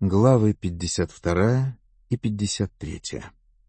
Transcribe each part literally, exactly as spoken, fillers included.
Главы пятьдесят вторая и пятьдесят третья.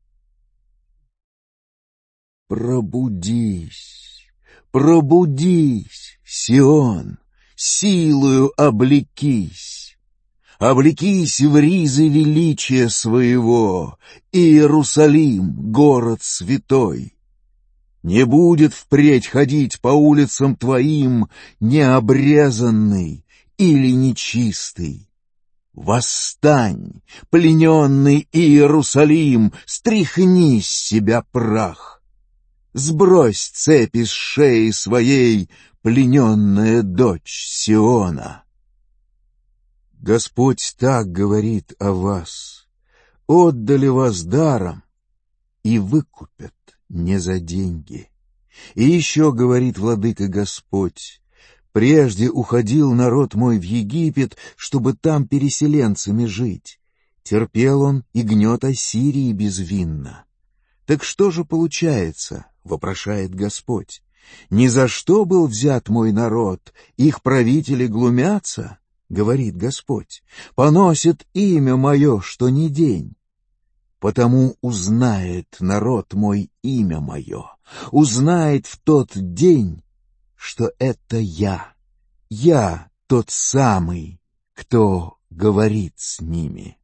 Пробудись, пробудись, Сион, силою облекись, облекись в ризы величия своего, Иерусалим, город святой. Не будет впредь ходить по улицам твоим необрезанный или нечистый. Восстань, плененный Иерусалим, стряхни с себя прах. Сбрось цепи с шеи своей, плененная дочь Сиона. Господь так говорит о вас: отдали вас даром и выкупят не за деньги. И еще говорит владыка Господь: прежде уходил народ мой в Египет, чтобы там переселенцами жить. Терпел он и гнет Ассирии безвинно. Так что же получается, вопрошает Господь? Ни за что был взят мой народ, их правители глумятся, говорит Господь, поносит имя мое, что ни день. Потому узнает народ мой имя мое, узнает в тот день, что это я, я тот самый, кто говорит с ними.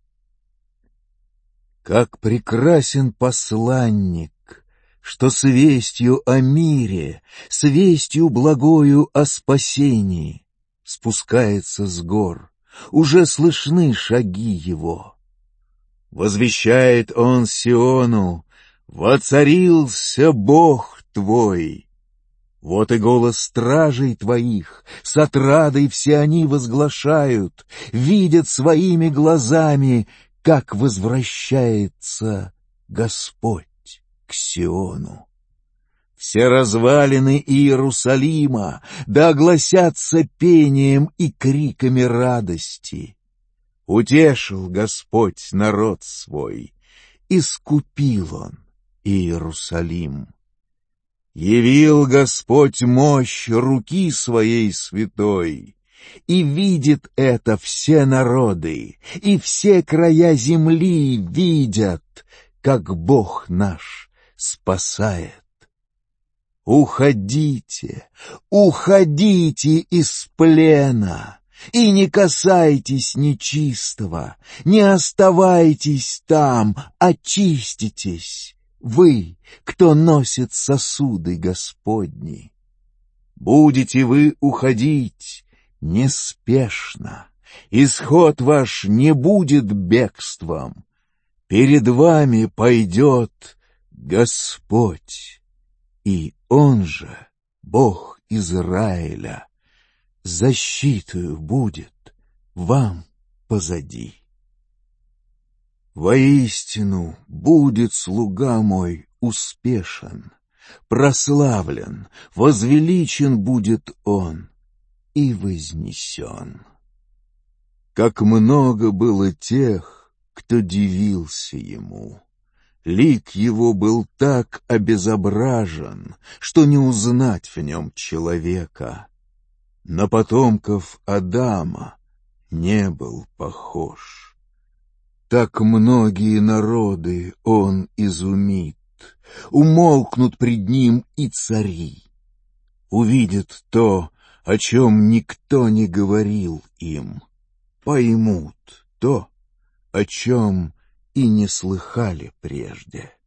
Как прекрасен посланник, что с вестью о мире, с вестью благою о спасении спускается с гор, уже слышны шаги его. Возвещает он Сиону: воцарился Бог твой. Вот и голос стражей твоих, с отрадой все они возглашают, видят своими глазами, как возвращается Господь к Сиону. Все развалины Иерусалима да огласятся пением и криками радости. Утешил Господь народ свой, искупил он Иерусалим. Явил Господь мощь руки своей святой, и видит это все народы, и все края земли видят, как Бог наш спасает. Уходите, уходите из плена, и не касайтесь нечистого, не оставайтесь там, очиститесь. Вы, кто носит сосуды Господни. Будете вы уходить неспешно, исход ваш не будет бегством. Перед вами пойдет Господь, и Он же, Бог Израиля, защитою будет вам позади. Воистину будет слуга мой успешен, прославлен, возвеличен будет он и вознесен. Как много было тех, кто дивился ему. Лик его был так обезображен, что не узнать в нем человека. На потомков Адама не был похож. Так многие народы он изумит, умолкнут пред ним и цари. Увидят то, о чем никто не говорил им, поймут то, о чем и не слыхали прежде.